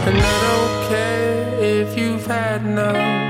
And I don't care if you've had enough.